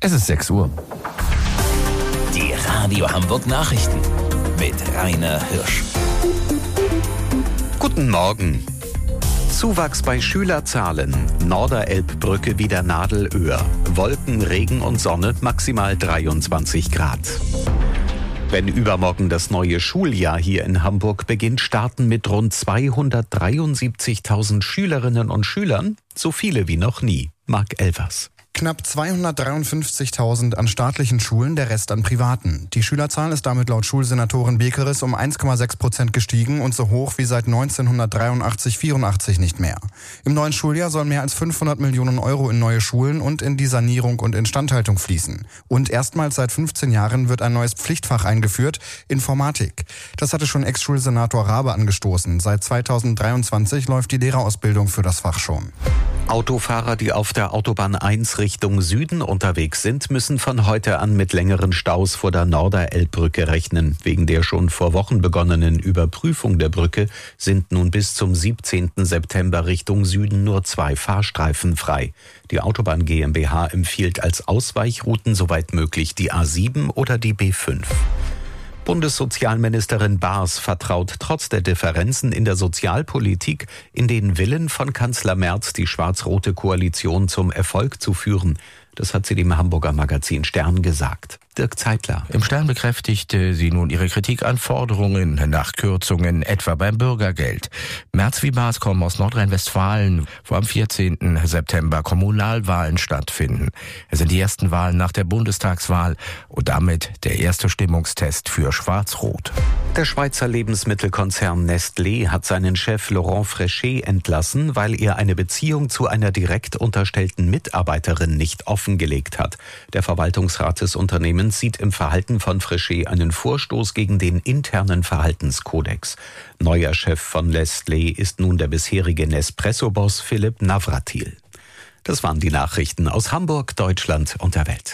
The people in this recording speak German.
Es ist 6 Uhr. Die Radio Hamburg Nachrichten mit Rainer Hirsch. Guten Morgen. Zuwachs bei Schülerzahlen. Norderelbbrücke wieder nadelöhr. Wolken, Regen und Sonne, maximal 23 Grad. Wenn übermorgen das neue Schuljahr hier in Hamburg beginnt, starten mit rund 273.000 Schülerinnen und Schülern so viele wie noch nie. Marc Elvers. Knapp 253.000 an staatlichen Schulen, der Rest an privaten. Die Schülerzahl ist damit laut Schulsenatorin Bekeres um 1,6% gestiegen und so hoch wie seit 1983/84 nicht mehr. Im neuen Schuljahr sollen mehr als 500 Millionen Euro in neue Schulen und in die Sanierung und Instandhaltung fließen. Und erstmals seit 15 Jahren wird ein neues Pflichtfach eingeführt, Informatik. Das hatte schon Ex-Schulsenator Rabe angestoßen. Seit 2023 läuft die Lehrerausbildung für das Fach schon. Autofahrer, die auf der Autobahn 1 Richtung Süden unterwegs sind, müssen von heute an mit längeren Staus vor der Norderelbbrücke rechnen. Wegen der schon vor Wochen begonnenen Überprüfung der Brücke sind nun bis zum 17. September Richtung Süden nur 2 Fahrstreifen frei. Die Autobahn GmbH empfiehlt als Ausweichrouten soweit möglich die A7 oder die B5. Bundessozialministerin Baas vertraut trotz der Differenzen in der Sozialpolitik in den Willen von Kanzler Merz, die schwarz-rote Koalition zum Erfolg zu führen. Das hat sie dem Hamburger Magazin Stern gesagt. Dirk Zeitler. Im Stern bekräftigte sie nun ihre Kritik an Forderungen nach Kürzungen, etwa beim Bürgergeld. Merz wie Baas kommen aus Nordrhein-Westfalen, wo am 14. September Kommunalwahlen stattfinden. Es sind die ersten Wahlen nach der Bundestagswahl und damit der erste Stimmungstest für Schwarz-Rot. Der Schweizer Lebensmittelkonzern Nestlé hat seinen Chef Laurent Frechet entlassen, weil er eine Beziehung zu einer direkt unterstellten Mitarbeiterin nicht offengelegt hat. Der Verwaltungsrat des Unternehmens sieht im Verhalten von Frechet einen Vorstoß gegen den internen Verhaltenskodex. Neuer Chef von Nestlé ist nun der bisherige Nespresso-Boss Philipp Navratil. Das waren die Nachrichten aus Hamburg, Deutschland und der Welt.